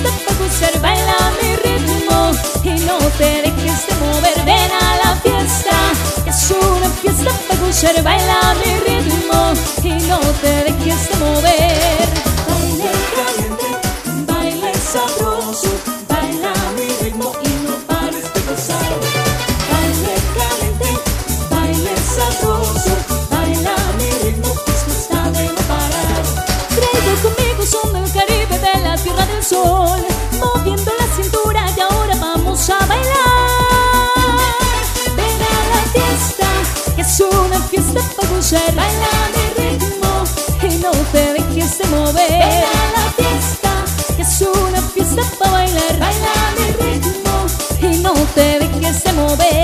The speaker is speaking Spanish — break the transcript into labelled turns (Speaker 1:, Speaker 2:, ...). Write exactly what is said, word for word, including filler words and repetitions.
Speaker 1: fiesta para gozar, baila mi ritmo y no te dejes de mover. Ven a la fiesta, es una fiesta para gozar, baila mi ritmo y no te dejes de mover. Baile caliente, baile sabroso, baila mi ritmo y no pares de gozar. Baile caliente, baile sabroso, baila mi ritmo, esto está de no parar. Traigo conmigo son del Caribe, de la Tierra del Sol, moviendo la cintura y ahora vamos a bailar. Ven a la fiesta, que es una fiesta para gozar, baila mi ritmo y no te dejes de mover. Ven a la fiesta, que es una fiesta para bailar, baila mi ritmo y no te dejes de mover.